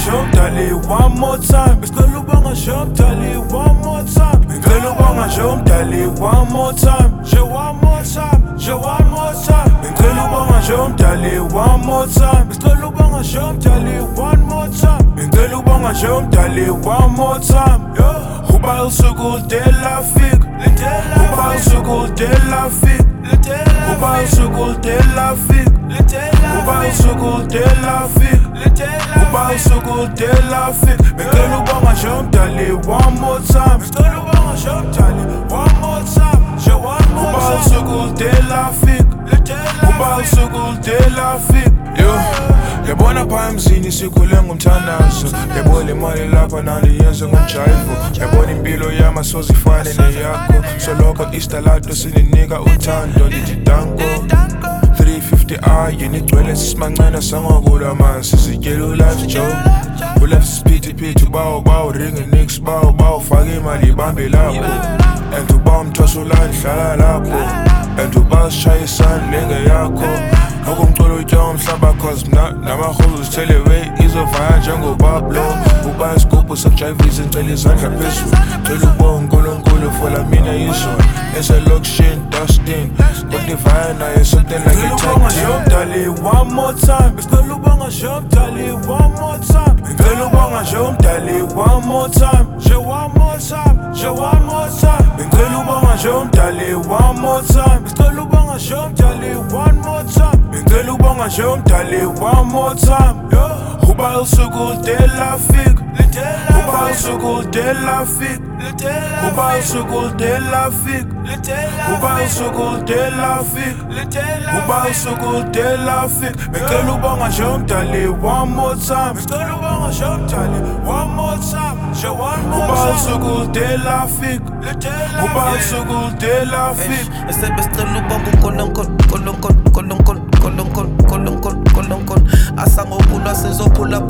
Shomdali one more time. Ngicela ubonga Shomdali one more time. Ngicela ubonga Shomdali one more time. She one more time. She one more time. Ngicela ubonga Shomdali one more time. Ngicela ubonga Shomdali one more time. Ngicela ubonga Shomdali one more time. Uba usuku de la fik. Uba usuku de la fik. Uba usuku de la fik. Uba usuku de la fik. Uba usuku de la fik. Ngicela ubonga Shomdali one more time. Ngicela ubonga Shomdali one more time. She one more time. Uba usuku de la fik. Uba usuku de la fik. Yabona phambili sikhule ngomthandazo. Yabona imali lapha nani yenze ngomjivo. Yabona impilo yami asozifane neyakho. Soloko istalato sininika uthando lithi danko. 350i yini igcwele sisimancane sangokula manzi sityela ulife joe. Ulife siphithi bawo ringe nix bawo fake imali ibambe lapho. And uba umthwaso ulandhlala lapho. And uba sishaya isandla engeyakho. Ngomculo utya umhlaba cause namahozo sithele way izovaya njengobablo. Uba isigubhu sakujayivisa ngicela izandla phezulu. Cela ubonga uNkulunkulu for la mina yizona. Eselokishini dustin kodivaya naye something like a tag team. Shomdali one more time. Ngicela ubonga Shomdali one more time. Ngicela ubonga Shomdali one more time. She one more time. She one more time. Ngicela ubonga Shomdali one more time. Ngicela ubonga Shomdali one more time. Ngicela ubonga Shomdali one more time. Uba usuku de la fik. Uba usuku de la fik. Uba usuku de la fik. Uba usuku de la fik. Uba usuku de la fik. Ngicela ubonga Shomdali one more time. Ngicela ubonga Shomdali one more time. She one more time. Uba usuku de la fik. Uba usuku de la fik. Esebesicela ubonga uNkulunkulu. Asangokula sizophula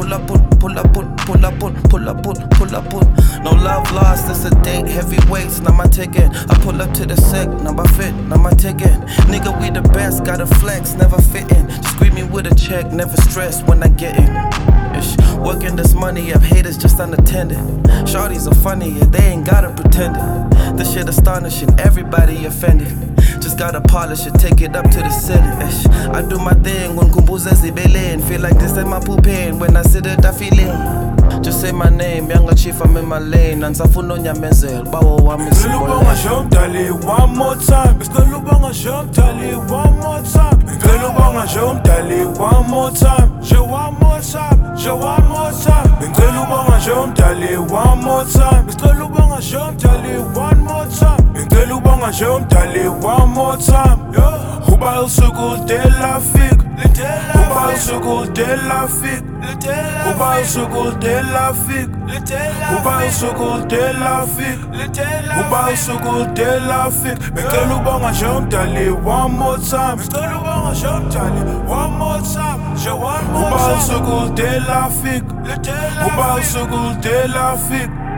phula. No love lost, it's a date, heavyweights, now my ticket. I pull up to the sec, now my fit, now my ticket. Nigga, we the best, gotta flex, never fitting. Just greet me with a check, never stress when I get it. Working this money up, haters just unattended. Shorties are funny, yeah, they ain't gotta pretend it. This shit astonishing, everybody offended. Just gotta polish it, take it up to the ceiling. I do my thing, unkumbuza zibeleni. Feel like this ain't my pooping, when I sit it, I feel it. Just say my name, younger chief, I'm in my lane. Ansafuna onyamezela, bawo wami Ngicela ubonga Shomdali one more time. Ngicela ubonga Shomdali one more time. Ngicela ubonga Shomdali one more time. She one more time. She one more time. Ngicela ubonga Shomdali one more time. Ngicela ubonga Shomdali one more time. Ngicela ubonga Shomdali one more time. Uba usuku de la fik. Uba usuku de la fik. Uba usuku de la fik. Uba usuku de la fik. Uba usuku de la fik. Ngicela ubonga Shomdali one more time. Ngicela ubonga Shomdali one more time. She one more time. Uba usuku de la fik. Uba usuku de la fik.